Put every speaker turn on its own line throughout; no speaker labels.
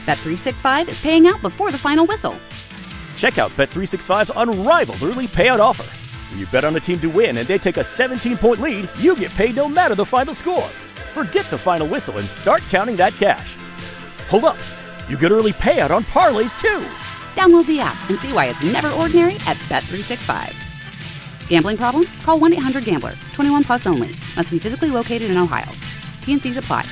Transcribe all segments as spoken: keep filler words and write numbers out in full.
Bet three sixty-five is paying out before the final whistle.
Check out Bet three sixty-five's unrivaled early payout offer. When you bet on a team to win and they take a seventeen-point lead, you get paid no matter the final score. Forget the final whistle and start counting that cash. Hold up. You get early payout on parlays, too.
Download the app and see why it's never ordinary at Bet three sixty-five. Gambling problem? Call one eight hundred gambler. twenty-one plus only. Must be physically located in Ohio. T and C's apply.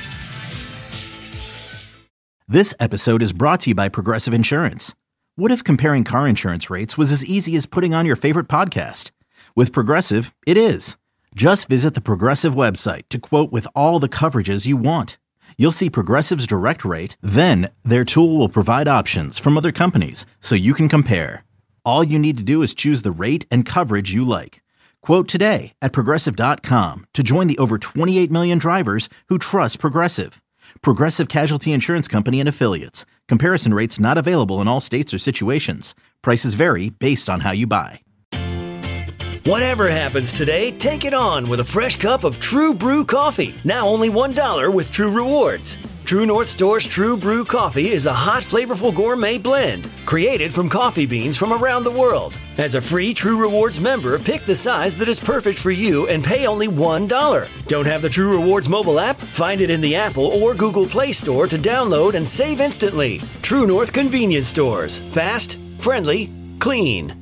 This episode is brought to you by Progressive Insurance. What if comparing car insurance rates was as easy as putting on your favorite podcast? With Progressive, it is. Just visit the Progressive website to quote with all the coverages you want. You'll see Progressive's direct rate, then their tool will provide options from other companies so you can compare. All you need to do is choose the rate and coverage you like. Quote today at Progressive dot com to join the over twenty-eight million drivers who trust Progressive. Progressive Casualty Insurance Company and Affiliates. Comparison rates not available in all states or situations. Prices vary based on how you buy.
Whatever happens today, take it on with a fresh cup of True Brew coffee. Now only one dollar with True Rewards. True North Store's True Brew coffee is a hot, flavorful gourmet blend created from coffee beans from around the world. As a free True Rewards member, pick the size that is perfect for you and pay only one dollar. Don't have the True Rewards mobile app? Find it in the Apple or Google Play Store to download and save instantly. True North Convenience Stores. Fast, friendly, clean.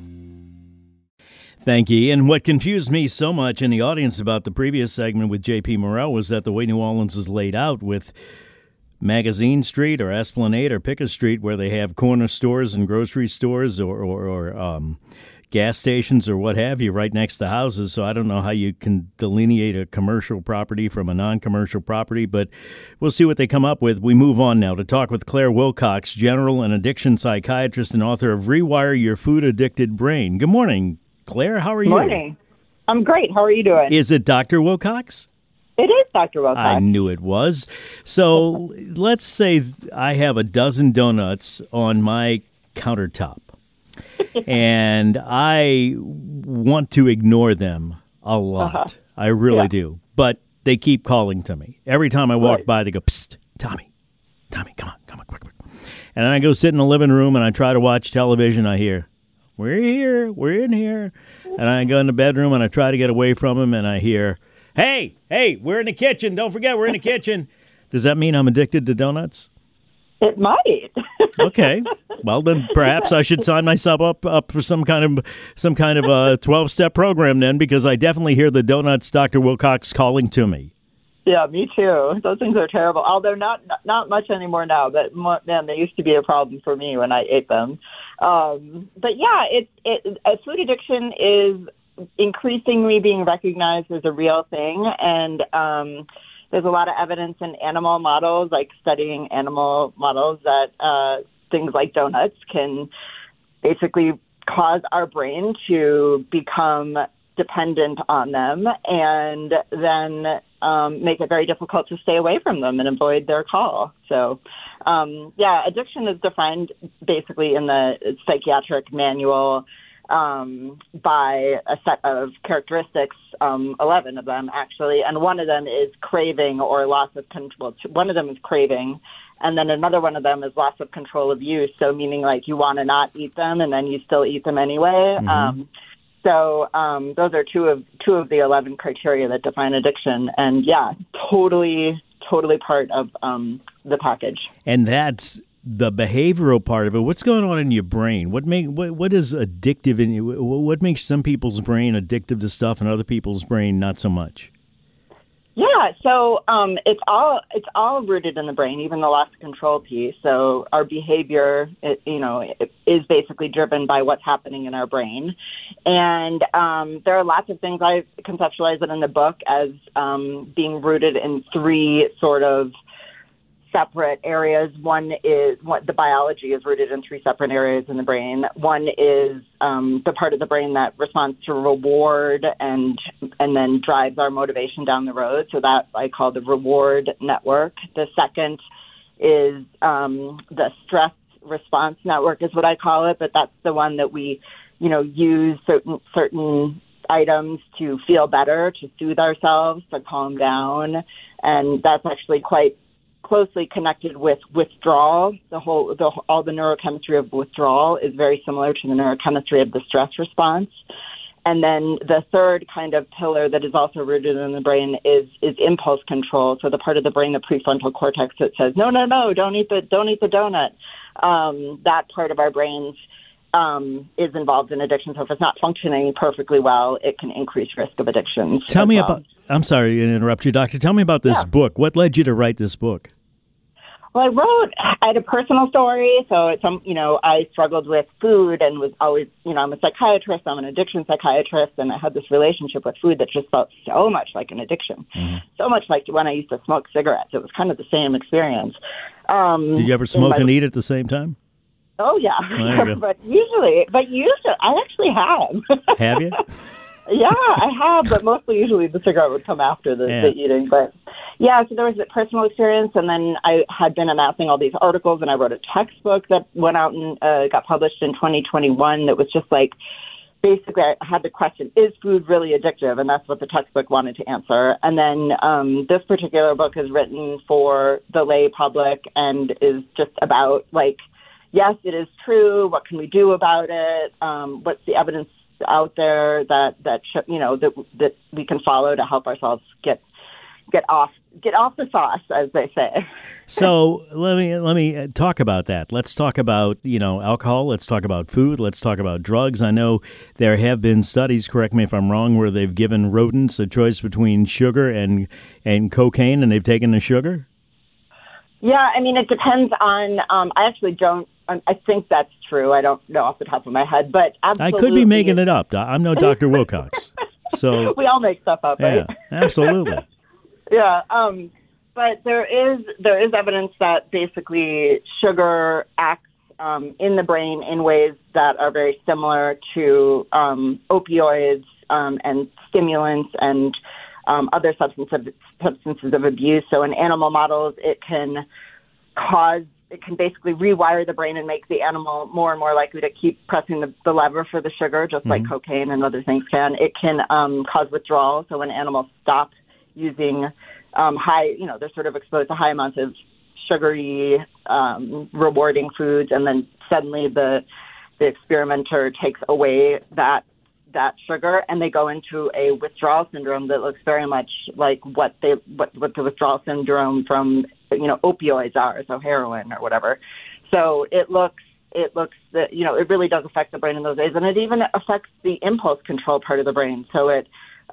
Thank you. And what confused me so much in the audience about the previous segment with J P Morrell was that the way New Orleans is laid out with Magazine Street or Esplanade or Pickett Street, where they have corner stores and grocery stores or, or, or um, gas stations or what have you right next to houses. So I don't know how you can delineate a commercial property from a non-commercial property, but we'll see what they come up with. We move on now to talk with Claire Wilcox, general and addiction psychiatrist and author of Rewire Your Food Addicted Brain. Good morning, Claire. How are you?
Good morning. I'm great. How are you doing?
Is it Doctor Wilcox?
It is Doctor Wilcox.
I knew it was. So let's say I have a dozen donuts on my countertop, and I want to ignore them a lot. Uh-huh. I really yeah. do. But they keep calling to me. Every time I walk right. by, they go, "Psst, Tommy, Tommy, come on, come on, quick, quick." And then I go sit in the living room, and I try to watch television. I hear, "We're here, we're in here." And I go in the bedroom, and I try to get away from them, and I hear, Hey, hey, we're in the kitchen. Don't forget, we're in the kitchen. Does that mean I'm addicted to donuts?
It might.
Okay. Well, then perhaps I should sign myself up up for some kind of some kind of a twelve-step program then, because I definitely hear the donuts, Doctor Wilcox, calling to me.
Yeah, me too. Those things are terrible. Although not not much anymore now, but man, they used to be a problem for me when I ate them. Um, but yeah, it, it uh, food addiction is increasingly being recognized as a real thing, and um, there's a lot of evidence in animal models, like studying animal models, that uh, things like donuts can basically cause our brain to become dependent on them, and then um, make it very difficult to stay away from them and avoid their call. So, um, yeah, addiction is defined basically in the psychiatric manual Um, by a set of characteristics, um, eleven of them actually, and one of them is craving or loss of control. One of them is craving, and then another one of them is loss of control of use, so meaning like you want to not eat them and then you still eat them anyway. Mm-hmm. Um, so um, those are two of two of the eleven criteria that define addiction, and yeah, totally, totally part of um, the package.
And that's the behavioral part of it. What's going on in your brain? What make what what is addictive in you? What makes some people's brain addictive to stuff and other people's brain not so much?
Yeah, so um, it's all it's all rooted in the brain, even the loss of control piece. So our behavior, it, you know, it is basically driven by what's happening in our brain, and um, there are lots of things. I conceptualize it in the book as um, being rooted in three sort of separate areas. One is what the biology is rooted in three separate areas in the brain. One is um, the part of the brain that responds to reward and and then drives our motivation down the road. So that I call the reward network. The second is um, the stress response network is what I call it, but that's the one that we, you know, use certain certain items to feel better, to soothe ourselves, to calm down, and that's actually quite closely connected with withdrawal. The whole, the, all the neurochemistry of withdrawal is very similar to the neurochemistry of the stress response. And then the third kind of pillar that is also rooted in the brain is is impulse control. So the part of the brain, the prefrontal cortex, that says, no, no, no, don't eat the don't eat the donut. Um, that part of our brains um, is involved in addiction. So if it's not functioning perfectly well, it can increase risk of addictions.
Tell me
well.
about. I'm sorry to interrupt you, Doctor. Tell me about this
Yeah.
book. What led you to write this book?
Well, I wrote, I had a personal story. So, it's, um, you know, I struggled with food and was always, you know, I'm a psychiatrist, I'm an addiction psychiatrist, and I had this relationship with food that just felt so much like an addiction. Mm-hmm. So much like when I used to smoke cigarettes. It was kind of the same experience. Um,
Did you ever smoke
my,
and eat at the same time?
Oh, yeah.
Oh,
but usually, but usually, I actually have.
Have you?
Yeah, I have, but mostly usually the cigarette would come after the,
Yeah.
the eating. But yeah, so there was a personal experience, and then I had been amassing all these articles, and I wrote a textbook that went out and uh, got published in twenty twenty-one that was just like, basically I had the question, is food really addictive? And that's what the textbook wanted to answer. And then um, this particular book is written for the lay public and is just about, like, yes, it is true. What can we do about it? Um, what's the evidence out there that that sh- you know that that we can follow to help ourselves get get off get off the sauce, as they say.
So let me let me talk about that. Let's talk about you know alcohol. Let's talk about food. Let's talk about drugs. I know there have been studies, correct me if I'm wrong, where they've given rodents a choice between sugar and and cocaine, and they've taken the sugar.
Yeah, I mean, it depends on. Um, I actually don't. I think that's true. I don't know off the top of my head, but absolutely.
I could be making it up. I'm no Doctor Wilcox. So
we all make stuff up, right?
Yeah, absolutely.
yeah, um, but there is there is evidence that basically sugar acts um, in the brain in ways that are very similar to um, opioids um, and stimulants and um, other substances substances of abuse. So in animal models, it can cause It can basically rewire the brain and make the animal more and more likely to keep pressing the, the lever for the sugar, just mm-hmm. like cocaine and other things can. It can um, cause withdrawal. So when animals stop using um, high, you know, they're sort of exposed to high amounts of sugary, um, rewarding foods, and then suddenly the the experimenter takes away that that sugar, and they go into a withdrawal syndrome that looks very much like what they what, what the withdrawal syndrome from you know opioids are, so heroin or whatever. So it looks it looks that you know it really does affect the brain in those ways, and it even affects the impulse control part of the brain. So it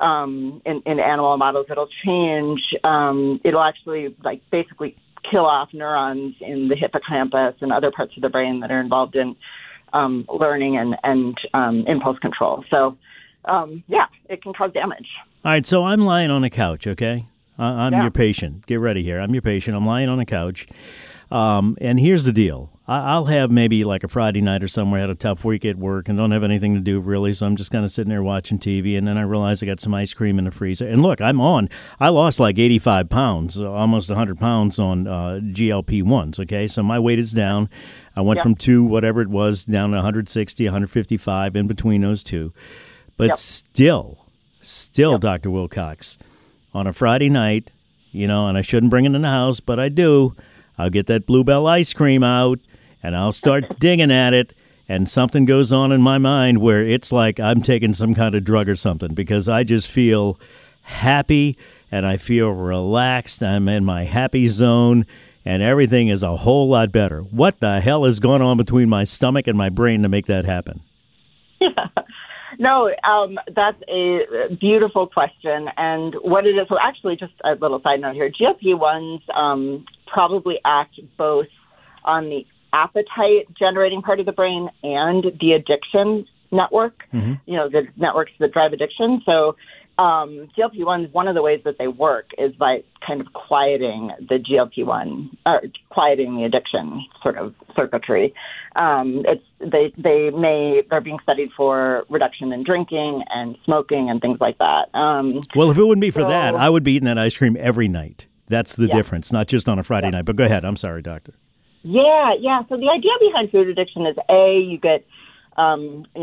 um, in, in animal models, it'll change. Um, it'll actually like basically kill off neurons in the hippocampus and other parts of the brain that are involved in Um, learning and, and um, impulse control. So, um, yeah, it can cause damage.
All right, so I'm lying on a couch, okay? I- I'm
Yeah.
your patient. Get ready here. I'm your patient. I'm lying on a couch. Um, and here's the deal. I- I'll have maybe like a Friday night or somewhere, had a tough week at work and don't have anything to do really, so I'm just kind of sitting there watching T V, and then I realize I got some ice cream in the freezer. And look, I'm on. I lost like eighty-five pounds, almost one hundred pounds on uh, G L P ones, okay? So my weight is down. I went
Yep.
from two, whatever it was, down to one hundred sixty, one hundred fifty-five, in between those two. But
Yep.
still, still,
Yep.
Doctor Wilcox, on a Friday night, you know, and I shouldn't bring it in the house, but I do. I'll get that Bluebell ice cream out, and I'll start digging at it, and something goes on in my mind where it's like I'm taking some kind of drug or something, because I just feel happy, and I feel relaxed. I'm in my happy zone, and everything is a whole lot better. What the hell is going on between my stomach and my brain to make that happen?
Yeah. No, um, that's a beautiful question. And what it is, so actually, just a little side note here, G L P ones um, probably act both on the appetite-generating part of the brain and the addiction network, mm-hmm. you know, the networks that drive addiction. So um, G L P ones, one of the ways that they work is by kind of quieting the G L P one, or quieting the addiction sort of circuitry. Um, it's they they may they're being studied for reduction in drinking and smoking and things like that. Um,
well, if it wouldn't be for
so,
that, I would be eating that ice cream every night. That's the
yeah.
difference, not just on a Friday
yeah.
night. But go ahead. I'm sorry, doctor.
Yeah, yeah. So the idea behind food addiction is A, you get, um, you know,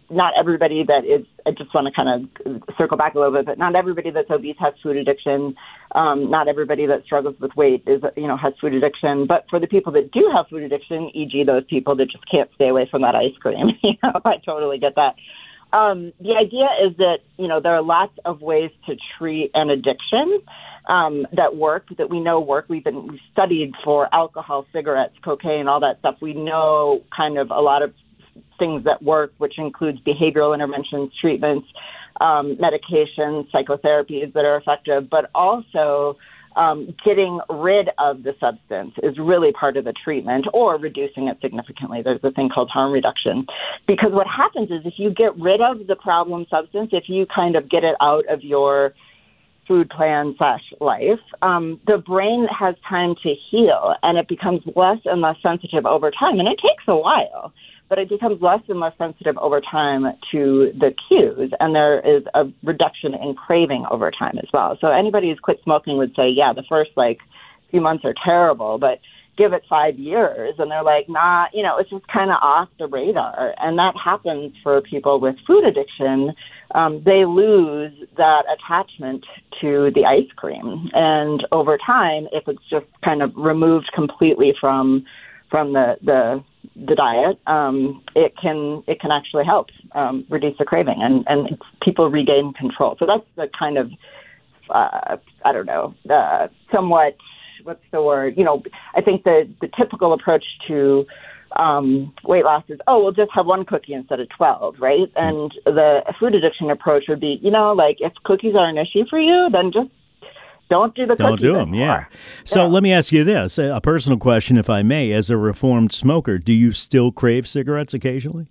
not everybody that is, I just want to kind of circle back a little bit, but not everybody that's obese has food addiction. Um, not everybody that struggles with weight is, you know, has food addiction. But for the people that do have food addiction, for example those people that just can't stay away from that ice cream, you know, I totally get that. Um, the idea is that, you know, there are lots of ways to treat an addiction um, that work, that we know work. We've been we've studied for alcohol, cigarettes, cocaine, all that stuff. We know kind of a lot of things that work, which includes behavioral interventions, treatments, um, medications, psychotherapies that are effective, but also um, getting rid of the substance is really part of the treatment, or reducing it significantly. There's a thing called harm reduction. Because what happens is if you get rid of the problem substance, if you kind of get it out of your food plan slash life, um, the brain has time to heal, and it becomes less and less sensitive over time. And it takes a while, but it becomes less and less sensitive over time to the cues, and there is a reduction in craving over time as well. So anybody who's quit smoking would say, yeah, the first like few months are terrible, but give it five years, and they're like, nah, you know, it's just kind of off the radar. And that happens for people with food addiction. Um, they lose that attachment to the ice cream, and over time, if it's just kind of removed completely from from the the the diet, um, it can it can actually help um, reduce the craving, and, and people regain control. So that's the kind of, uh, I don't know, uh, somewhat, what's the word? You know, I think the, the typical approach to um, weight loss is, oh, we'll just have one cookie instead of twelve, right? And the food addiction approach would be, you know, like if cookies are an issue for you, then just Don't do the cookies
Don't do them,
anymore.
yeah. So
yeah.
let me ask you this, a personal question, if I may. As a reformed smoker, do you still crave cigarettes occasionally?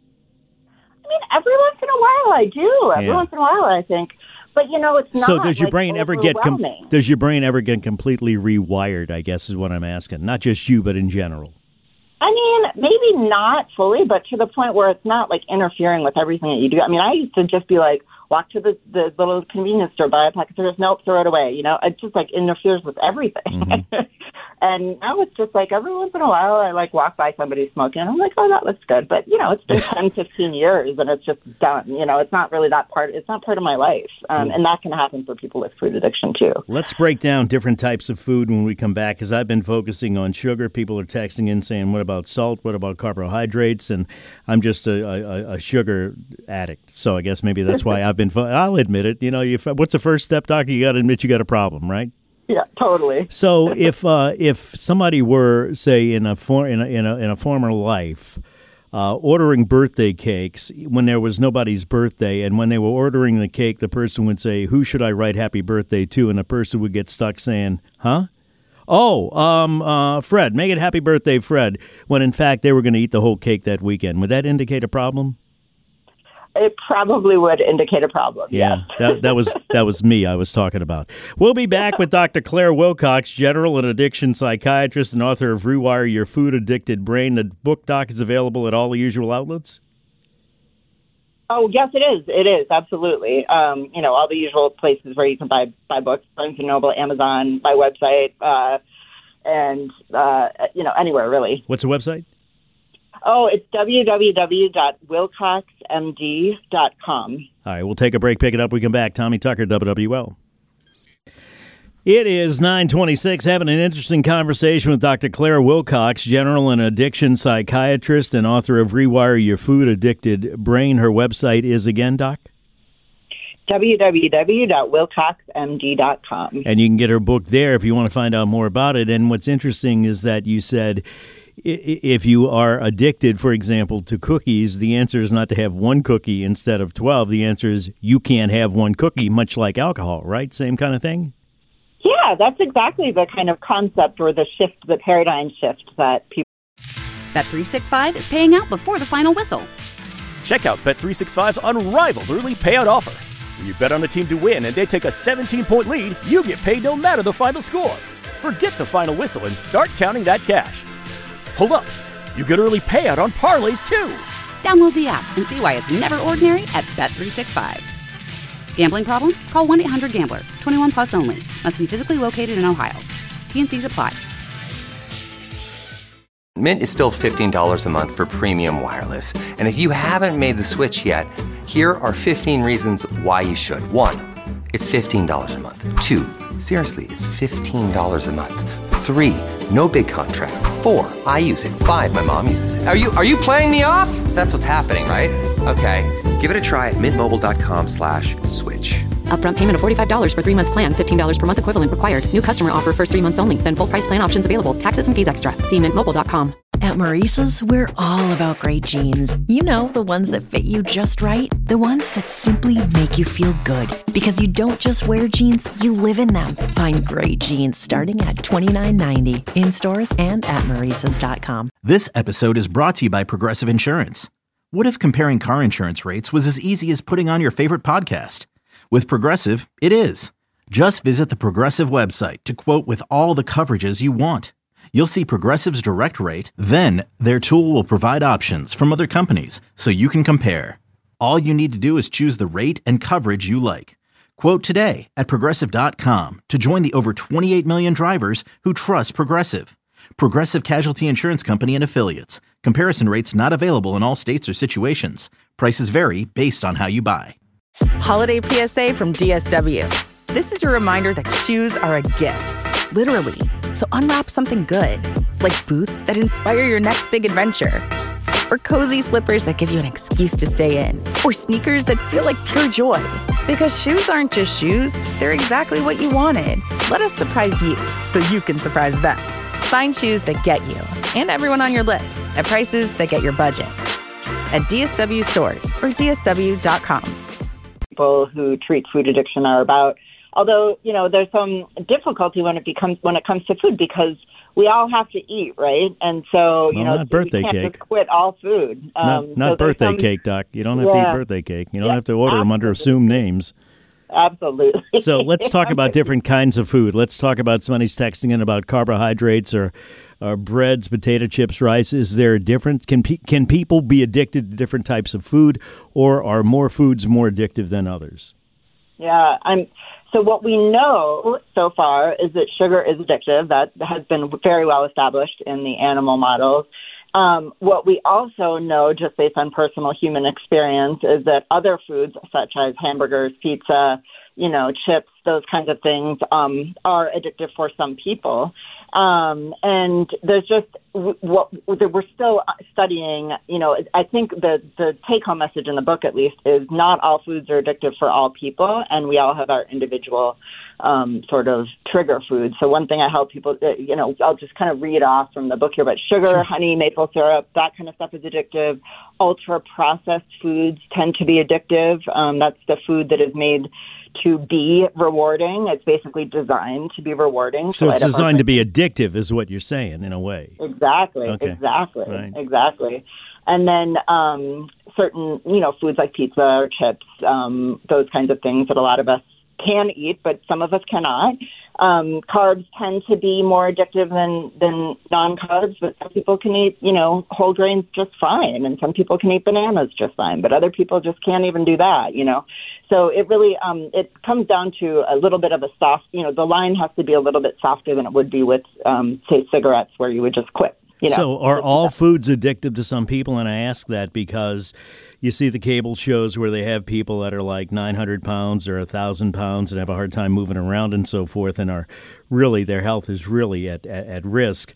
I mean, every once in a while I do. Every
Yeah.
once in a while I think. But, you know, it's not
So does your
like,
brain ever get com-
overwhelming.
does your brain ever get completely rewired, I guess is what I'm asking. Not just you, but in general.
I mean, maybe not fully, but to the point where it's not like interfering with everything that you do. I mean, I used to just be like, walk to the, the little convenience store, buy a pack of cigarettes, nope, throw it away. You know, it just like interferes with everything. Mm-hmm. And now it's just like every once in a while I like walk by somebody smoking and I'm like, oh, that looks good. But, you know, it's been ten, fifteen years and it's just done. You know, it's not really that part. It's not part of my life. Um, and that can happen for people with food addiction, too.
Let's break down different types of food when we come back, because I've been focusing on sugar. People are texting in saying, what about salt? What about carbohydrates? And I'm just a, a, a sugar addict. So I guess maybe that's why I've been, fo- I'll admit it. You know, you, what's the first step, doctor? You got to admit you got a problem, right?
Yeah, totally.
So if uh, if somebody were, say, in a for, in a, in a in a former life, uh, ordering birthday cakes when there was nobody's birthday, and when they were ordering the cake, the person would say, "Who should I write happy birthday to?" And the person would get stuck saying, "Huh? Oh, um, uh, Fred, make it happy birthday, Fred." When in fact they were going to eat the whole cake that weekend. Would that indicate a problem?
It probably would indicate a problem.
Yeah,
yes.
that that was that was me I was talking about. We'll be back with Doctor Claire Wilcox, general and addiction psychiatrist and author of Rewire Your Food Addicted Brain. The book, Doc, is available at all the usual outlets?
Oh, yes, it is. It is, absolutely. Um, you know, all the usual places where you can buy, buy books, Barnes and Noble, Amazon, my website, uh, and, uh, you know, anywhere, really.
What's the website?
Oh, it's w w w dot wilcox m d dot com.
All right, we'll take a break, pick it up, we come back. Tommy Tucker, W W L. It is nine twenty-six, having an interesting conversation with Doctor Claire Wilcox, general and addiction psychiatrist and author of Rewire Your Food Addicted Brain. Her website is, again, Doc?
w w w dot wilcox m d dot com.
And you can get her book there if you want to find out more about it. And what's interesting is that you said if you are addicted, for example, to cookies, the answer is not to have one cookie instead of twelve. The answer is you can't have one cookie, much like alcohol, right? Same kind of thing?
Yeah, that's exactly the kind of concept or the shift, the paradigm shift that people...
Bet three sixty-five is paying out before the final whistle.
Check out Bet three sixty-five's unrivaled early payout offer. When you bet on a team to win and they take a seventeen-point lead, you get paid no matter the final score. Forget the final whistle and start counting that cash. Hold up. You get early payout on parlays, too.
Download the app and see why it's never ordinary at Bet three sixty-five. Gambling problem? Call one eight hundred gambler. twenty-one plus only. Must be physically located in Ohio. T and C's apply.
Mint is still fifteen dollars a month for premium wireless. And if you haven't made the switch yet, here are fifteen reasons why you should. One, it's fifteen dollars a month. Two, seriously, it's fifteen dollars a month. Three, no big contrast. Four, I use it. Five, my mom uses it. Are you are you playing me off? That's what's happening, right? Okay, give it a try at mintmobile.com slash switch.
Upfront payment of forty-five dollars for three-month plan, fifteen dollars per month equivalent required. New customer offer first three months only. Then full price plan options available. Taxes and fees extra. See mint mobile dot com.
At Maurice's, we're all about great jeans. You know, the ones that fit you just right. The ones that simply make you feel good. Because you don't just wear jeans, you live in them. Find great jeans starting at twenty-nine ninety in stores and at maurices dot com.
This episode is brought to you by Progressive Insurance. What if comparing car insurance rates was as easy as putting on your favorite podcast? With Progressive, it is. Just visit the Progressive website to quote with all the coverages you want. You'll see Progressive's direct rate, then their tool will provide options from other companies so you can compare. All you need to do is choose the rate and coverage you like. Quote today at progressive dot com to join the over twenty-eight million drivers who trust Progressive. Progressive Casualty Insurance Company and Affiliates. Comparison rates not available in all states or situations. Prices vary based on how you buy.
Holiday P S A from D S W. This is your reminder that shoes are a gift, literally. So unwrap something good, like boots that inspire your next big adventure, or cozy slippers that give you an excuse to stay in, or sneakers that feel like pure joy. Because shoes aren't just shoes, they're exactly what you wanted. Let us surprise you so you can surprise them. Find shoes that get you and everyone on your list at prices that get your budget at D S W stores or D S W dot com.
People who treat food addiction are about. Although, you know, there's some difficulty when it becomes when it comes to food because we all have to eat, right? And so, you
well,
know,
not birthday
you can't
cake.
just quit all food. Um,
not not
so
birthday
some,
cake, Doc. You don't have
yeah.
to eat birthday cake. You don't
yeah,
have to order them under assumed names.
Absolutely.
So let's talk about different kinds of food. Let's talk about somebody's texting in about carbohydrates or, or breads, potato chips, rice. Is there a difference? Can pe- can people be addicted to different types of food, or are more foods more addictive than others?
Yeah, I'm. So what we know so far is that sugar is addictive. That has been very well established in the animal models. Um, what we also know, just based on personal human experience, is that other foods, such as hamburgers, pizza, you know, chips, those kinds of things, um, are addictive for some people. Um, and there's just what we're still studying. You know, I think the the take-home message in the book, at least, is not all foods are addictive for all people, and we all have our individual um, sort of trigger foods. So one thing I help people, you know, I'll just kind of read off from the book here, but sugar, sure. honey, maple syrup, that kind of stuff is addictive. Ultra-processed foods tend to be addictive. Um, that's the food that is made to be rewarding. It's basically designed to be rewarding.
So, so it's designed to be addictive is what you're saying, in a way.
Exactly,
okay.
exactly,
right.
exactly. And then um, certain, you know, foods like pizza or chips, um, those kinds of things that a lot of us can eat, but some of us cannot. Um, carbs tend to be more addictive than, than non-carbs, but some people can eat, you know, whole grains just fine, and some people can eat bananas just fine, but other people just can't even do that, you know. So it really, um, it comes down to a little bit of a soft, you know, the line has to be a little bit softer than it would be with, um, say, cigarettes, where you would just quit. You know,
so are all foods addictive to some people? And I ask that because you see the cable shows where they have people that are like nine hundred pounds or one thousand pounds and have a hard time moving around and so forth, and are really, their health is really at, at, at risk.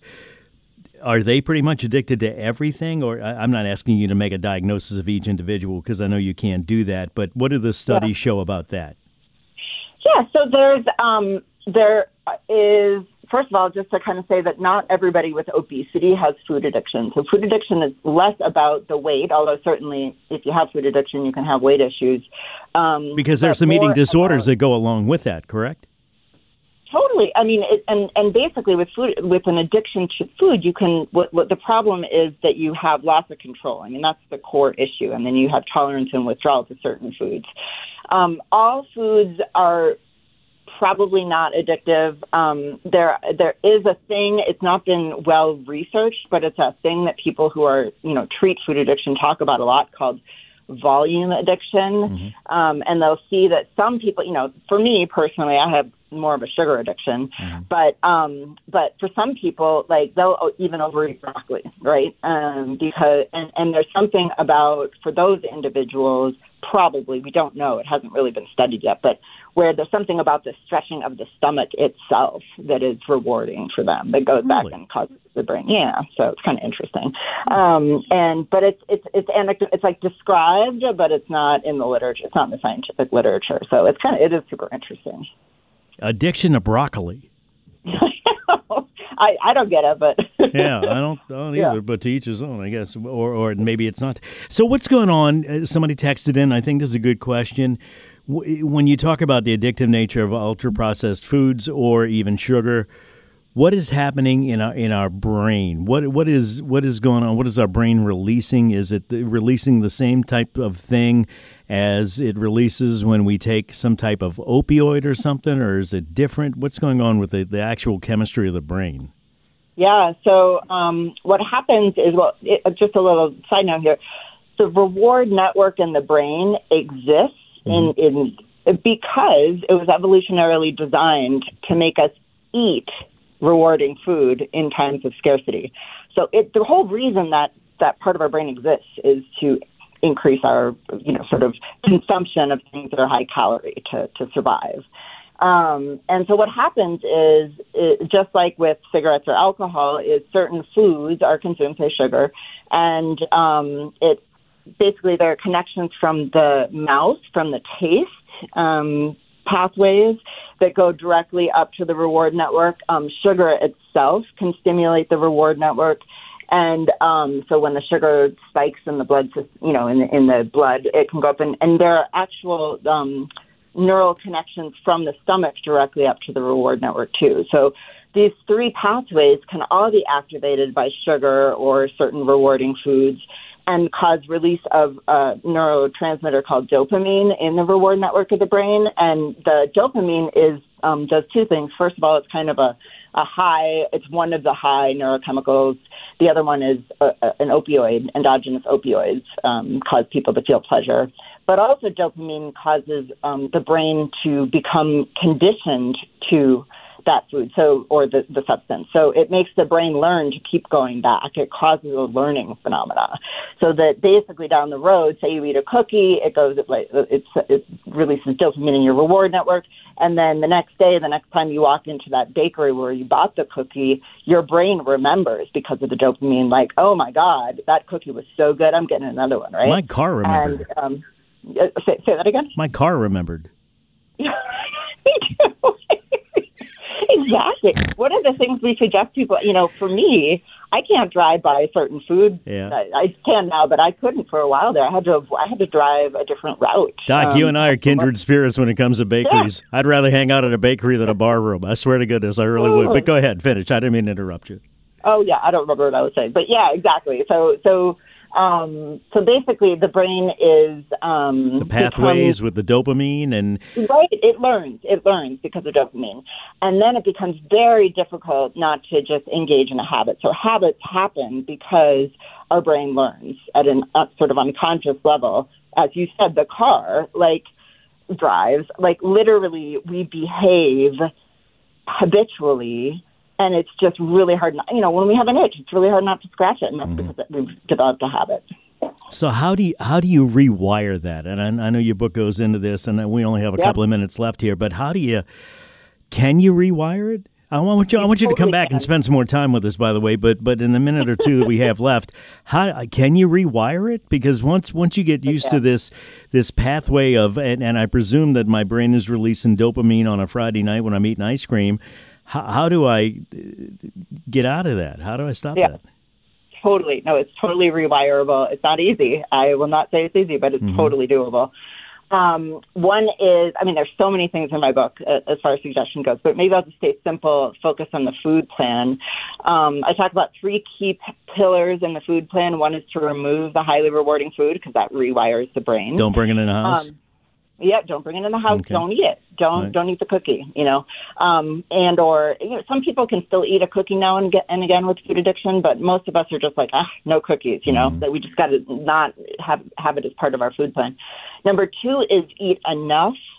Are they pretty much addicted to everything? Or I'm not asking you to make a diagnosis of each individual because I know you can't do that, but what do the studies yeah. show about that?
Yeah, so there's um, there is... First of all, just to kind of say that not everybody with obesity has food addiction. So food addiction is less about the weight, although certainly if you have food addiction, you can have weight issues. Um,
because there's some eating disorders about, that go along with that, correct?
Totally. I mean, it, and, and basically with food, with an addiction to food, you can, what, what the problem is that you have loss of control. I mean, that's the core issue. And then you have tolerance and withdrawal to certain foods. Um, all foods are probably not addictive. Um, there, there is a thing. It's not been well researched, but it's a thing that people who are, you know, treat food addiction talk about a lot, called volume addiction. Mm-hmm. Um, and they'll see that some people, you know, for me personally, I have more of a sugar addiction. Mm-hmm. But um, but for some people, like they'll even overeat broccoli, right? Um, because and, and there's something about for those individuals, probably we don't know. It hasn't really been studied yet, but where there's something about the stretching of the stomach itself that is rewarding for them that goes
really?
back and causes the brain. Yeah, so it's kind of interesting. Um, and but it's it's it's anecdote. It's like described, but it's not in the literature. It's not in the scientific literature. So it's kind of it is super interesting.
Addiction to broccoli.
I, I don't get it, but
yeah, I don't, I don't either. Yeah. But to each his own, I guess, or or maybe it's not. So what's going on? Somebody texted in. I think this is a good question. When you talk about the addictive nature of ultra processed foods or even sugar, what is happening in our in our brain? What what is what is going on? What is our brain releasing? Is it releasing the same type of thing as it releases when we take some type of opioid or something, or is it different? What's going on with the, the actual chemistry of the brain?
Yeah, so um, what happens is, well, it, just a little side note here. The reward network in the brain exists mm-hmm. in, in because it was evolutionarily designed to make us eat rewarding food in times of scarcity. So it, the whole reason that that part of our brain exists is to increase our, you know, sort of consumption of things that are high calorie to, to survive. Um, and so what happens is, it, just like with cigarettes or alcohol, is certain foods are consumed, say sugar, and um, it basically there are connections from the mouth, from the taste um, pathways that go directly up to the reward network. Um, sugar itself can stimulate the reward network. And um, so when the sugar spikes in the blood, you know, in the, in the blood, it can go up. And, and there are actual um, neural connections from the stomach directly up to the reward network, too. So these three pathways can all be activated by sugar or certain rewarding foods and cause release of a neurotransmitter called dopamine in the reward network of the brain. And the dopamine is um, does two things. First of all, it's kind of a, a high, it's one of the high neurochemicals. The other one is a, a, an opioid, endogenous opioids um, cause people to feel pleasure. But also dopamine causes um, the brain to become conditioned to that food, so or the, the substance. So it makes the brain learn to keep going back. It causes a learning phenomena. So that basically down the road, say you eat a cookie, it goes, it, it, it releases dopamine in your reward network. And then the next day, the next time you walk into that bakery where you bought the cookie, your brain remembers because of the dopamine, like, oh my God, that cookie was so good, I'm getting another one, right?
My car remembered.
And, um, say, say that again?
My car remembered.
Me too. Exactly. One of the things we suggest people, you know, for me, I can't drive by certain food.
Yeah.
I, I can now, but I couldn't for a while there. I had to I had to drive a different route.
Doc,
um,
you and I are kindred spirits when it comes to bakeries. Yeah. I'd rather hang out at a bakery than a bar room. I swear to goodness, I really would. But go ahead, finish. I didn't mean to interrupt you.
Oh, yeah. I don't remember what I was saying. But, yeah, exactly. So, so, um, so basically the brain is... Um,
the pathways becomes, with the dopamine and...
Right. It learns. It learns because of dopamine. And then it becomes very difficult not to just engage in a habit. So habits happen because our brain learns at an uh, sort of unconscious level. As you said, the car, like, drives. Like, literally, we behave habitually... And it's just really hard, not, you know, when we have an itch, it's really hard not to scratch it, and that's mm-hmm. because we've developed a habit.
So how do you, how do you rewire that? And I, I know your book goes into this, and we only have a yep. couple of minutes left here, but how do you, can you rewire it? I want you, I want you to come back and spend some more time with us, by the way, but but in the minute or two that we have left, how can you rewire it? Because once once you get used okay. to this this pathway of, and, and I presume that my brain is releasing dopamine on a Friday night when I'm eating ice cream, How, how do I get out of that? How do I stop
yeah,
that?
Totally. No, it's totally rewirable. It's not easy. I will not say it's easy, but it's mm-hmm. totally doable. Um, one is, I mean, there's so many things in my book uh, as far as suggestion goes, but maybe I'll just stay simple, focus on the food plan. Um, I talk about three key p- pillars in the food plan. One is to remove the highly rewarding food because that rewires the brain.
Don't bring it in the house. Um,
Yeah, don't bring it in the house. Okay. Don't eat it. Don't right. don't eat the cookie. You know, um, and or you know, some people can still eat a cookie now and, get, and again with food addiction, but most of us are just like, ah, no cookies. You know, mm. that we just got to not have have it as part of our food plan. Number two is eat enough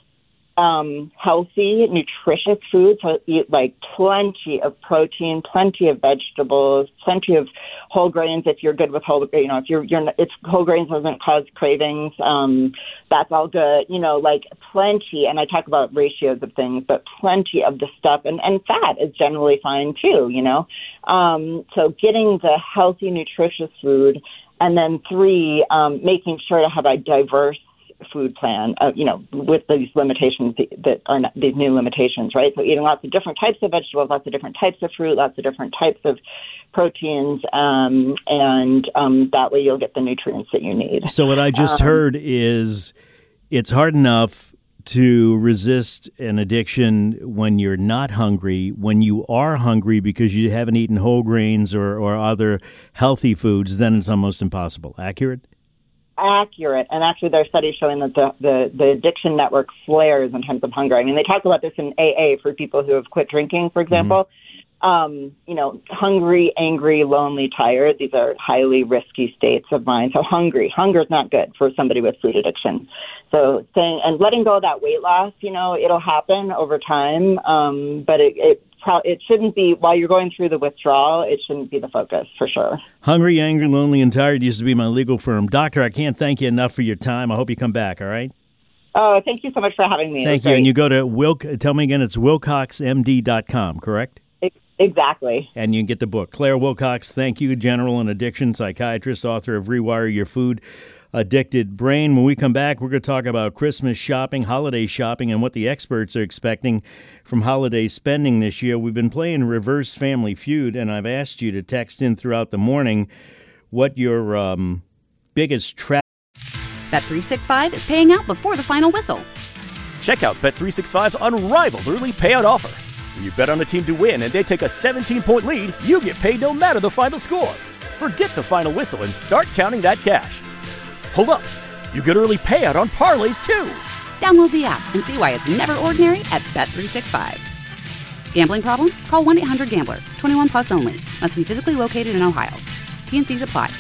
um, healthy, nutritious food. So eat like plenty of protein, plenty of vegetables, plenty of whole grains. If you're good with whole, you know, if you're, you're, if whole grains doesn't cause cravings, um, that's all good. You know, like plenty. And I talk about ratios of things, but plenty of the stuff, and, and fat is generally fine too. You know, um, so getting the healthy, nutritious food, and then three, um, making sure to have a diverse food plan, uh, you know, with these limitations that are not, these new limitations, right? So eating lots of different types of vegetables, lots of different types of fruit, lots of different types of proteins, um, and um, that way you'll get the nutrients that you need.
So what I just um, heard is it's hard enough to resist an addiction when you're not hungry. When you are hungry because you haven't eaten whole grains or, or other healthy foods, then it's almost impossible. Accurate?
Accurate. And actually there are studies showing that the, the, the addiction network flares in terms of hunger. I mean, they talk about this in A A for people who have quit drinking, for example. Mm-hmm. Um, you know, hungry, angry, lonely, tired. These are highly risky states of mind. So hungry. Hunger is not good for somebody with food addiction. So saying, and letting go of that weight loss, you know, it'll happen over time. Um, but it, it It shouldn't be, while you're going through the withdrawal, it shouldn't be the focus, for sure.
Hungry, angry, lonely, and tired used to be my legal firm. Doctor, I can't thank you enough for your time. I hope you come back, all right?
Oh, thank you so much for having me.
Thank you. Great. And you go to, Wilk. tell me again, it's wilcox m d dot com, correct?
Exactly.
And you can get the book. Claire Wilcox, thank you, general and addiction psychiatrist, author of Rewire Your Food Addicted Brain. When we come back, we're going to talk about Christmas shopping, holiday shopping, and what the experts are expecting from holiday spending this year. We've been playing Reverse Family Feud, and I've asked you to text in throughout the morning what your um, biggest trap.
Bet three sixty-five is paying out before the final whistle.
Check out Bet three sixty-five's unrivaled early payout offer. When you bet on a team to win and they take a seventeen-point lead, you get paid no matter the final score. Forget the final whistle and start counting that cash. Hold up. You get early payout on parlays, too.
Download the app and see why it's never ordinary at Bet three sixty-five. Gambling problem? Call one eight hundred gambler. twenty-one plus only. Must be physically located in Ohio. T N Cs apply.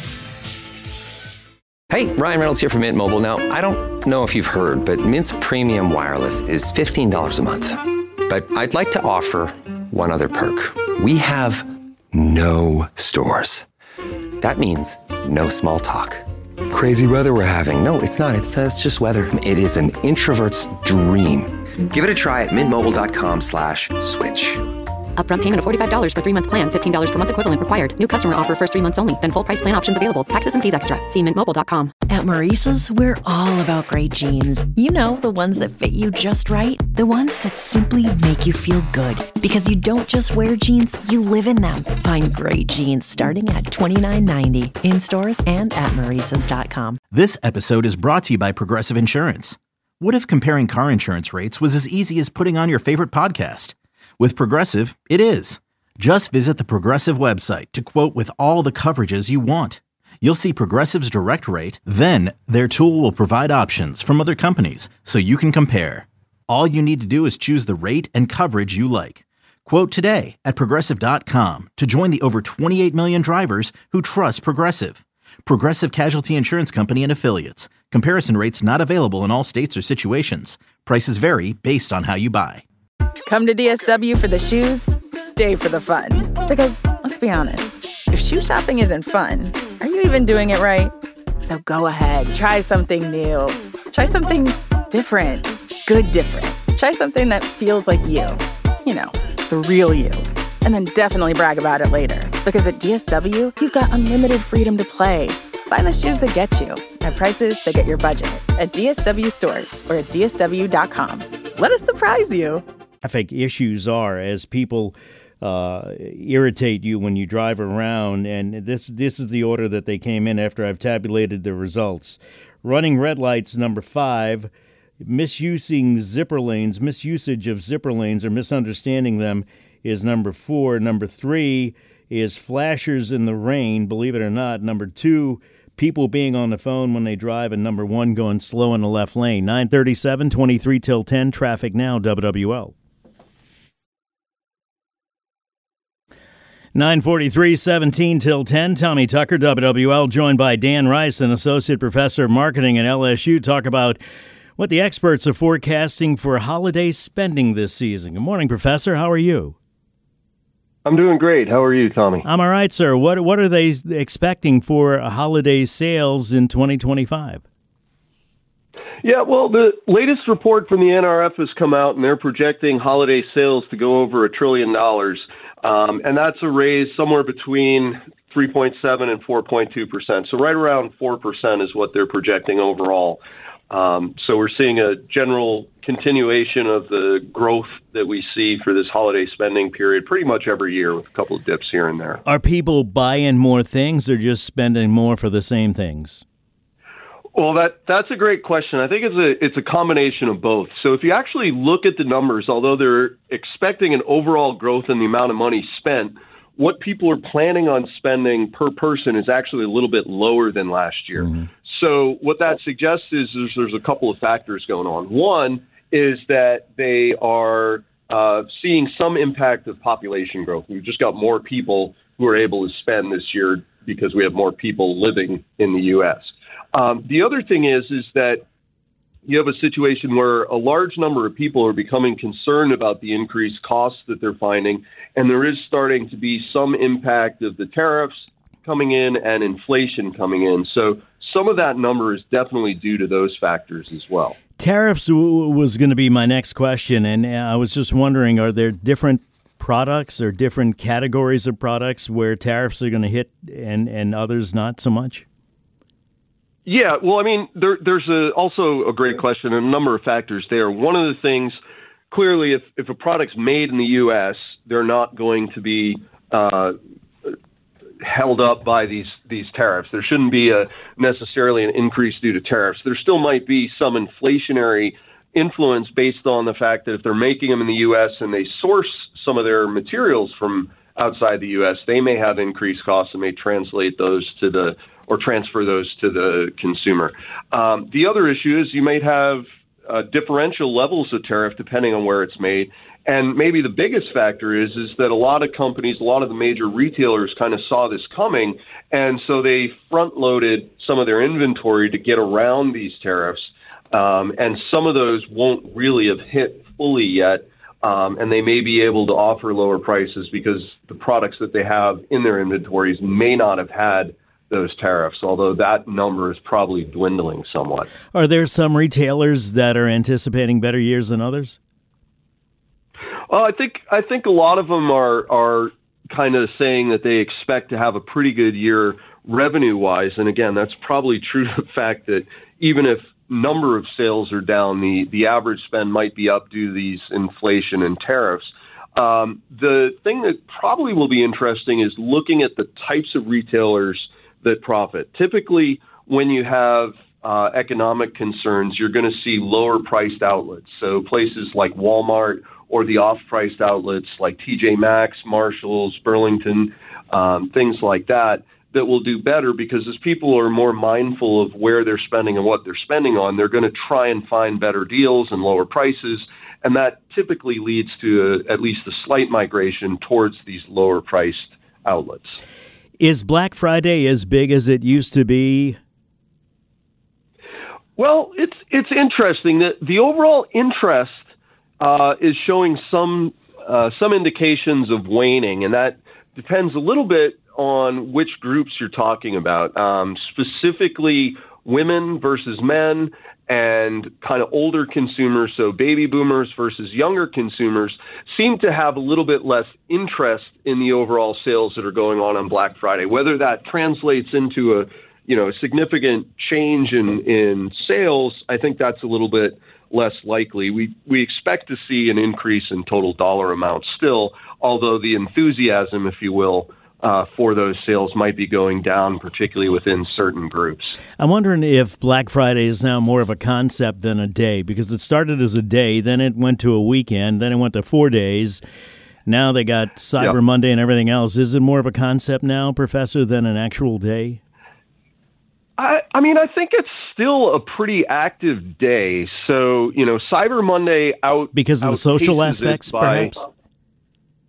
Hey, Ryan Reynolds here from Mint Mobile. Now, I don't know if you've heard, but Mint's premium wireless is fifteen dollars a month. But I'd like to offer one other perk. We have no stores. That means no small talk. Crazy weather we're having. No, it's not. It's, uh, it's just weather. It is an introvert's dream. Give it a try at mintmobile.com slash switch.
Upfront payment of forty-five dollars for three-month plan, fifteen dollars per month equivalent required. New customer offer first three months only. Then full price plan options available. Taxes and fees extra. See mint mobile dot com.
At Maurice's, we're all about great jeans. You know, the ones that fit you just right. The ones that simply make you feel good. Because you don't just wear jeans, you live in them. Find great jeans starting at twenty-nine ninety in stores and at maurices dot com.
This episode is brought to you by Progressive Insurance. What if comparing car insurance rates was as easy as putting on your favorite podcast? With Progressive, it is. Just visit the Progressive website to quote with all the coverages you want. You'll see Progressive's direct rate, then their tool will provide options from other companies so you can compare. All you need to do is choose the rate and coverage you like. Quote today at progressive dot com to join the over twenty-eight million drivers who trust Progressive. Progressive Casualty Insurance Company and Affiliates. Comparison rates not available in all states or situations. Prices vary based on how you buy.
Come to D S W for the shoes, stay for the fun. Because, let's be honest, if shoe shopping isn't fun, are you even doing it right? So go ahead, try something new. Try something different. Good different. Try something that feels like you. You know, the real you. And then definitely brag about it later. Because at D S W, you've got unlimited freedom to play. Find the shoes that get you at prices that get your budget at D S W stores or at D S W dot com. Let us surprise you.
Traffic issues are as people uh, irritate you when you drive around, and this this is the order that they came in after I've tabulated the results. Running red lights, number five. Misusing zipper lanes, misusage of zipper lanes or misunderstanding them is number four. Number three is flashers in the rain, believe it or not. Number two, people being on the phone when they drive, and number one, going slow in the left lane. nine thirty-seven, twenty-three till ten, traffic now, W W L. nine forty-three, seventeen till ten, Tommy Tucker, W W L, joined by Dan Rice, an associate professor of marketing at L S U, talk about what the experts are forecasting for holiday spending this season. Good morning, Professor. How are you?
I'm doing great. How are you, Tommy?
I'm all right, sir. What what are they expecting for holiday sales in twenty twenty-five?
Yeah, well, the latest report from the N R F has come out, and they're projecting holiday sales to go over a trillion dollars. Um, and that's a raise somewhere between three point seven and four point two percent. So right around four percent is what they're projecting overall. Um, so we're seeing a general continuation of the growth that we see for this holiday spending period pretty much every year with a couple of dips here and there.
Are people buying more things or just spending more for the same things?
Well, that that's a great question. I think it's a it's a combination of both. So if you actually look at the numbers, although they're expecting an overall growth in the amount of money spent, what people are planning on spending per person is actually a little bit lower than last year. Mm-hmm. So what that suggests is there's, there's a couple of factors going on. One is that they are uh, seeing some impact of population growth. We've just got more people who are able to spend this year because we have more people living in the U S. Um, the other thing is, is that you have a situation where a large number of people are becoming concerned about the increased costs that they're finding, and there is starting to be some impact of the tariffs coming in and inflation coming in. So some of that number is definitely due to those factors as well.
Tariffs w- was going to be my next question, and I was just wondering, are there different products or different categories of products where tariffs are going to hit and, and others not so much?
Yeah, well, I mean, there, there's a, also a great question and a number of factors there. One of the things, clearly, if, if a product's made in the U S, they're not going to be uh, held up by these these tariffs. There shouldn't be a necessarily an increase due to tariffs. There still might be some inflationary influence based on the fact that if they're making them in the U S and they source some of their materials from outside the U S, they may have increased costs and may translate those to the or transfer those to the consumer. Um, the other issue is you might have uh, differential levels of tariff depending on where it's made. And maybe the biggest factor is is that a lot of companies, a lot of the major retailers kind of saw this coming, and so they front-loaded some of their inventory to get around these tariffs. Um, and some of those won't really have hit fully yet, um, and they may be able to offer lower prices because the products that they have in their inventories may not have had those tariffs, although that number is probably dwindling somewhat.
Are there some retailers that are anticipating better years than others?
Well, I think I think a lot of them are are kind of saying that they expect to have a pretty good year revenue-wise. And again, that's probably true to the fact that even if number of sales are down, the, the average spend might be up due to these inflation and tariffs. Um, the thing that probably will be interesting is looking at the types of retailers that profit. Typically, when you have uh, economic concerns, you're going to see lower-priced outlets. So places like Walmart or the off-priced outlets like T J Maxx, Marshalls, Burlington, um, things like that, that will do better because as people are more mindful of where they're spending and what they're spending on, they're going to try and find better deals and lower prices, and that typically leads to a, at least a slight migration towards these lower-priced outlets.
Is Black Friday as big as it used to be?
Well, it's it's interesting that the overall interest Uh, is showing some uh, some indications of waning, and that depends a little bit on which groups you're talking about. Um, specifically, women versus men, and kind of older consumers, so baby boomers versus younger consumers, seem to have a little bit less interest in the overall sales that are going on on Black Friday. Whether that translates into a you know a significant change in in sales, I think that's a little bit less likely. We we expect to see an increase in total dollar amount still, although the enthusiasm, if you will, uh, for those sales might be going down, particularly within certain groups.
I'm wondering if Black Friday is now more of a concept than a day, because it started as a day, then it went to a weekend, then it went to four days. Now they got Cyber yep. Monday and everything else. Is it more of a concept now, Professor, than an actual day?
I, I mean, I think it's still a pretty active day. So, you know, Cyber Monday out
because of the social aspects,
by,
perhaps.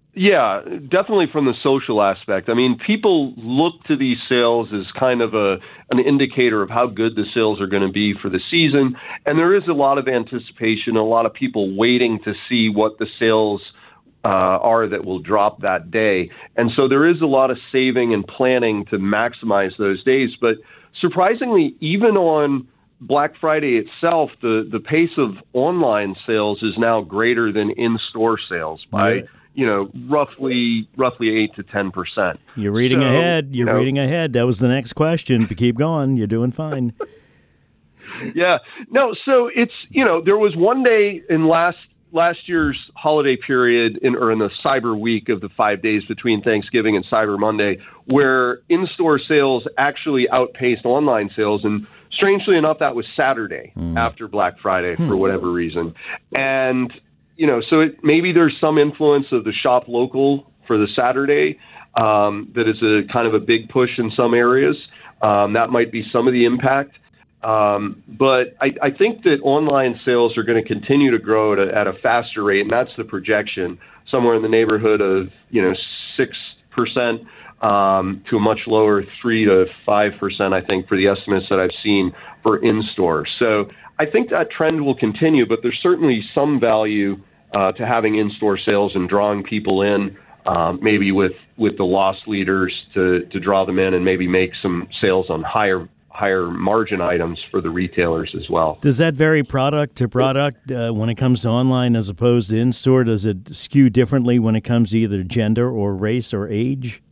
Yeah, definitely from the social aspect. I mean, people look to these sales as kind of a an indicator of how good the sales are going to be for the season. And there is a lot of anticipation, a lot of people waiting to see what the sales uh, are that will drop that day. And so there is a lot of saving and planning to maximize those days. But surprisingly, even on Black Friday itself, the, the pace of online sales is now greater than in-store sales by, yeah. you know, roughly roughly eight to ten percent.
You're reading
so,
ahead. You're
you know,
reading ahead. That was the next question. But keep going. You're doing fine.
yeah. No, so it's, you know, there was one day in last last year's holiday period, in, or in the Cyber Week of the five days between Thanksgiving and Cyber Monday, where in-store sales actually outpaced online sales. And strangely enough, that was Saturday mm. after Black Friday for whatever reason. And, you know, so it, maybe there's some influence of the shop local for the Saturday um, that is a kind of a big push in some areas. Um, that might be some of the impact. Um, but I, I think that online sales are going to continue to grow at a, at a faster rate, and that's the projection, somewhere in the neighborhood of, you know, six percent um, to a much lower three to five percent, I think, for the estimates that I've seen for in-store. So I think that trend will continue, but there's certainly some value uh, to having in-store sales and drawing people in, um, maybe with, with the loss leaders to, to draw them in and maybe make some sales on higher higher margin items for the retailers as well.
Does that vary product to product uh, when it comes to online as opposed to in-store? Does it skew differently when it comes to either gender or race or age?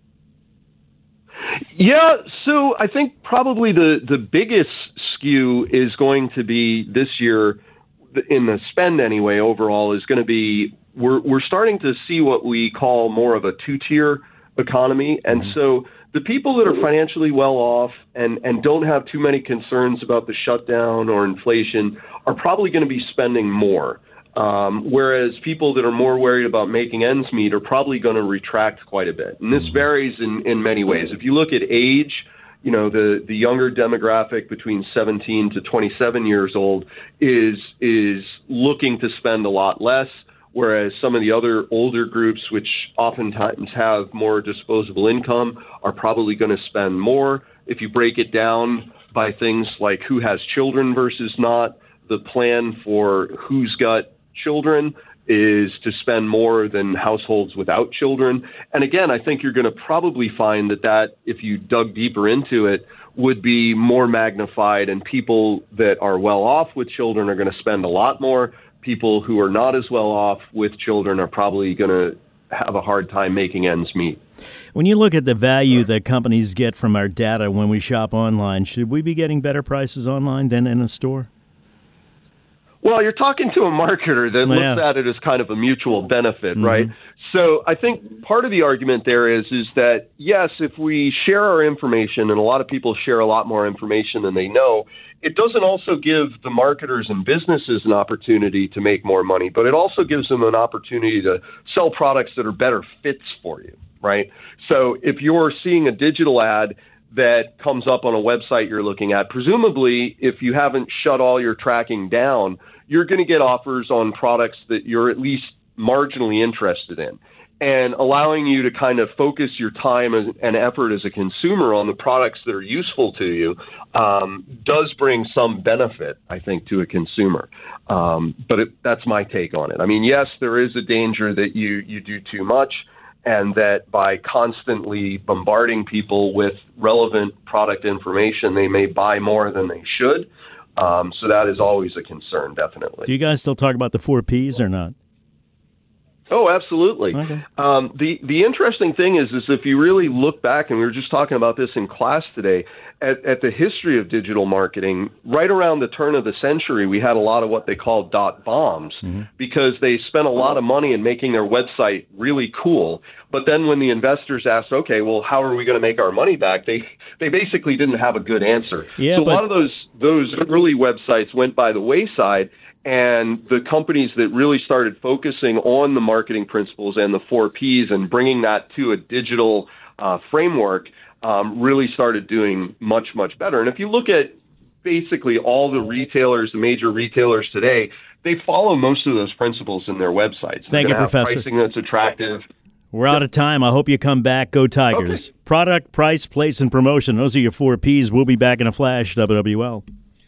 Yeah, so I think probably the, the biggest skew is going to be this year, in the spend anyway, overall, is going to be, we're, we're starting to see what we call more of a two-tier economy. And mm-hmm. so the people that are financially well off and, and don't have too many concerns about the shutdown or inflation are probably going to be spending more. Um, whereas people that are more worried about making ends meet are probably going to retract quite a bit. And this varies in, in many ways. If you look at age, you know, the, the younger demographic between seventeen to twenty-seven years old is is looking to spend a lot less, whereas some of the other older groups, which oftentimes have more disposable income, are probably going to spend more. If you break it down by things like who has children versus not, the plan for who's got children is to spend more than households without children. And again, I think you're going to probably find that that, if you dug deeper into it, would be more magnified, and people that are well off with children are going to spend a lot more. People who are not as well off with children are probably going to have a hard time making ends meet.
When you look at the value that companies get from our data when we shop online, should we be getting better prices online than in a store?
Well, you're talking to a marketer that
yeah.
looks at it as kind of a mutual benefit, mm-hmm. right? So I think part of the argument there is is that, yes, if we share our information, and a lot of people share a lot more information than they know, it doesn't also give the marketers and businesses an opportunity to make more money, but it also gives them an opportunity to sell products that are better fits for you, right? So if you're seeing a digital ad that comes up on a website you're looking at, presumably if you haven't shut all your tracking down, you're going to get offers on products that you're at least marginally interested in. And allowing you to kind of focus your time and effort as a consumer on the products that are useful to you um, does bring some benefit, I think, to a consumer. Um, but it, that's my take on it. I mean, yes, there is a danger that you, you do too much, and that by constantly bombarding people with relevant product information, they may buy more than they should. Um, so that is always a concern, definitely.
Do you guys still talk about the four Ps or not?
Oh, absolutely.
Okay.
Um, the the interesting thing is, is if you really look back, and we were just talking about this in class today, at, at the history of digital marketing, right around the turn of the century, we had a lot of what they call dot bombs, mm-hmm. because they spent a lot of money in making their website really cool. But then when the investors asked, okay, well, how are we going to make our money back? They they basically didn't have a good answer.
Yeah,
so
but-
a lot of those those early websites went by the wayside. And the companies that really started focusing on the marketing principles and the four Ps and bringing that to a digital uh, framework um, really started doing much, much better. And if you look at basically all the retailers, the major retailers today, they follow most of those principles in their websites.
Thank you,
have
Professor.
Pricing that's attractive.
We're out of time. I hope you come back. Go Tigers. Okay. Product, price, place, and promotion. Those are your four Ps. We'll be back in a flash. W W L.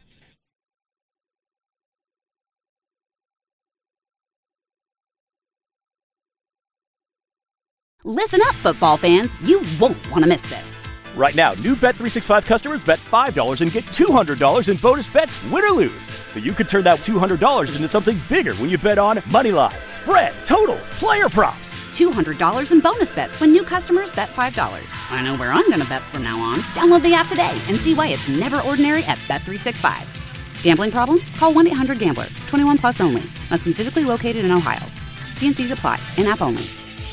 Listen up, football fans. You won't want to miss this.
Right now, new Bet three sixty-five customers bet five dollars and get two hundred dollars in bonus bets, win or lose. So you could turn that two hundred dollars into something bigger when you bet on money line, spread, totals, player props.
two hundred dollars in bonus bets when new customers bet five dollars. I know where I'm going to bet from now on. Download the app today and see why it's never ordinary at Bet three sixty-five. Gambling problem? Call one eight hundred gambler. twenty-one plus only. Must be physically located in Ohio. T N Cs apply. In-app only.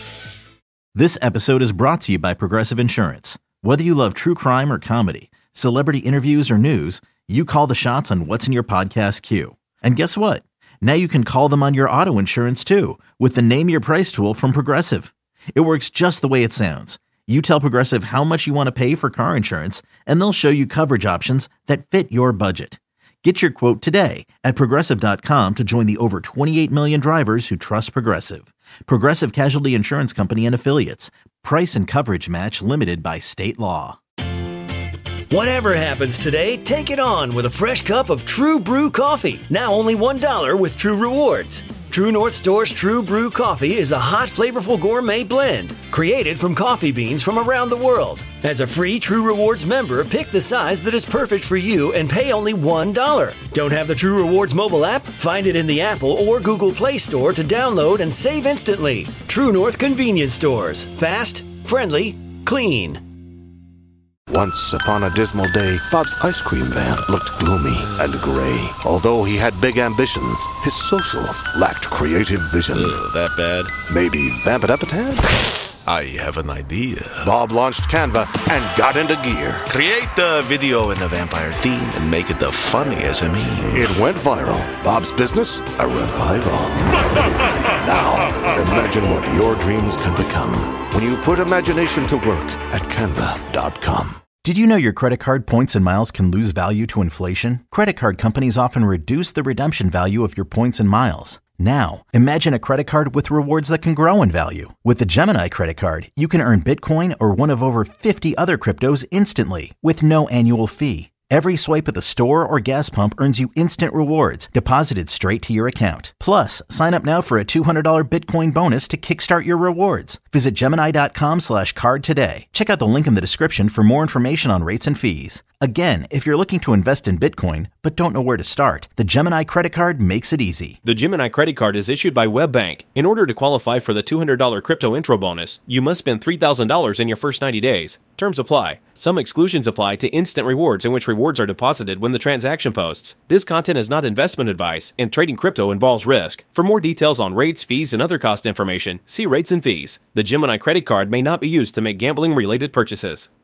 This episode is brought to you by Progressive Insurance. Whether you love true crime or comedy, celebrity interviews or news, you call the shots on what's in your podcast queue. And guess what? Now you can call them on your auto insurance too with the Name Your Price tool from Progressive. It works just the way it sounds. You tell Progressive how much you want to pay for car insurance, and they'll show you coverage options that fit your budget. Get your quote today at Progressive dot com to join the over twenty-eight million drivers who trust Progressive. Progressive Casualty Insurance Company and Affiliates. Price and coverage match limited by state law.
Whatever happens today, take it on with a fresh cup of True Brew coffee. Now only one dollar with True Rewards. True North Store's True Brew coffee is a hot, flavorful gourmet blend created from coffee beans from around the world. As a free True Rewards member, pick the size that is perfect for you and pay only one dollar. Don't have the True Rewards mobile app? Find it in the Apple or Google Play Store to download and save instantly. True North Convenience Stores. Fast, friendly, clean.
Once upon a dismal day, Bob's ice cream van looked gloomy and gray. Although he had big ambitions, his socials lacked creative vision.
Ugh, that bad?
Maybe vamp it up a tad?
I have an idea.
Bob launched Canva and got into gear.
Create the video in the vampire theme and make it the funniest I mean.
It went viral. Bob's business, a revival. Now, imagine what your dreams can become when you put imagination to work at canva dot com.
Did you know your credit card points and miles can lose value to inflation? Credit card companies often reduce the redemption value of your points and miles. Now, imagine a credit card with rewards that can grow in value. With the Gemini credit card, you can earn Bitcoin or one of over fifty other cryptos instantly with no annual fee. Every swipe at the store or gas pump earns you instant rewards deposited straight to your account. Plus, sign up now for a two hundred dollars Bitcoin bonus to kickstart your rewards. Visit Gemini dot com slash card today. Check out the link in the description for more information on rates and fees. Again, if you're looking to invest in Bitcoin but don't know where to start, the Gemini credit card makes it easy.
The Gemini credit card is issued by WebBank. In order to qualify for the two hundred dollars crypto intro bonus, you must spend three thousand dollars in your first ninety days. Terms apply. Some exclusions apply to instant rewards in which rewards are deposited when the transaction posts. This content is not investment advice, and trading crypto involves risk. For more details on rates, fees, and other cost information, see rates and fees. The Gemini credit card may not be used to make gambling-related purchases.